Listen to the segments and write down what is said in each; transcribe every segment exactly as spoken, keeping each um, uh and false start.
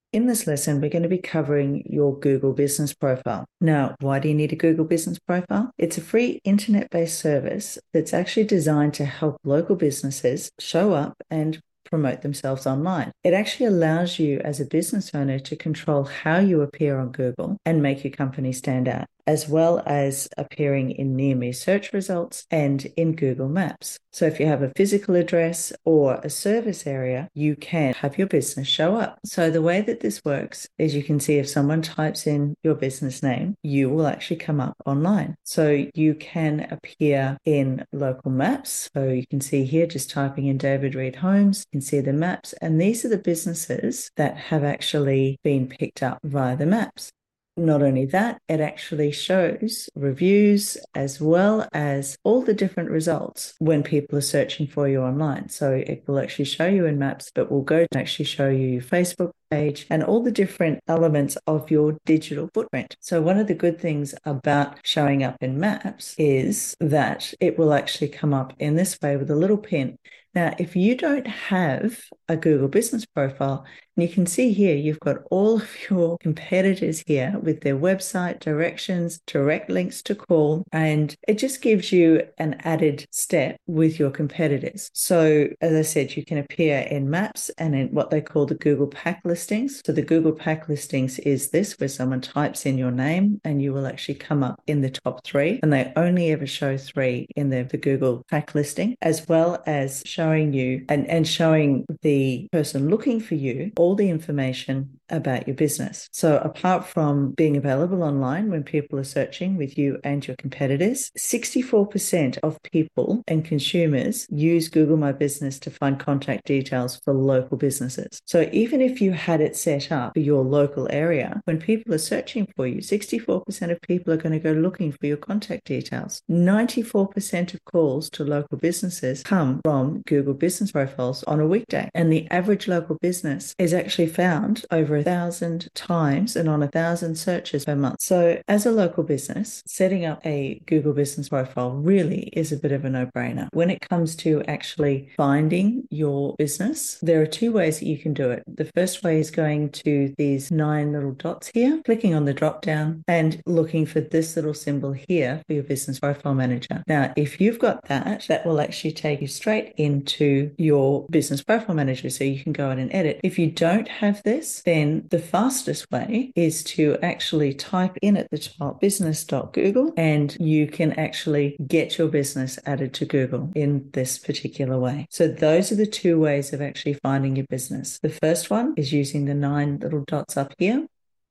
In this lesson, we're going to be covering your Google Business Profile. Now, why do you need a Google Business Profile? It's a free internet-based service that's actually designed to help local businesses show up and promote themselves online. It actually allows you as a business owner to control how you appear on Google and make your company stand out, as well as appearing in near-me search results and in Google Maps. So if you have a physical address or a service area, you can have your business show up. So the way that this works is you can see if someone types in your business name, you will actually come up online. So you can appear in local maps. So you can see here, just typing in David Reed Homes, you can see the maps. And these are the businesses that have actually been picked up via the maps. Not only that, it actually shows reviews as well as all the different results when people are searching for you online. So it will actually show you in Maps, but will go to actually show you your Facebook page and all the different elements of your digital footprint. So one of the good things about showing up in Maps is that it will actually come up in this way with a little pin. Now, if you don't have a Google Business Profile, and you can see here, you've got all of your competitors here with their website, directions, direct links to call, and it just gives you an added step with your competitors. So, as I said, you can appear in Maps and in what they call the Google Pack listings. So the Google Pack listings is this, where someone types in your name and you will actually come up in the top three, and they only ever show three in the, the Google Pack listing, as well as showing you and, and showing the person looking for you all the information about your business. So apart from being available online when people are searching with you and your competitors, sixty-four percent of people and consumers use Google My Business to find contact details for local businesses. So even if you had it set up for your local area, when people are searching for you, sixty-four percent of people are going to go looking for your contact details. ninety-four percent of calls to local businesses come from Google Business Profiles on a weekday, and the average local business is actually found over a thousand times and on a thousand searches per month. So as a local business, setting up a Google Business Profile really is a bit of a no-brainer. When it comes to actually finding your business, there are two ways that you can do it. The first way is going to these nine little dots here, clicking on the drop down and looking for this little symbol here for your Business Profile Manager. Now, if you've got that, that will actually take you straight into your Business Profile Manager, so you can go in and edit. If you don't have this, then the fastest way is to actually type in at the top business dot google, and you can actually get your business added to Google in this particular way. So those are the two ways of actually finding your business. The first one is using the nine little dots up here,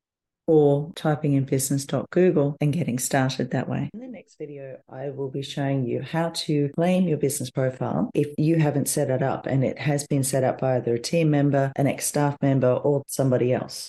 or typing in business dot google and getting started that way. In the next video, I will be showing you how to claim your business profile if you haven't set it up and it has been set up by either a team member, an ex-staff member, or somebody else.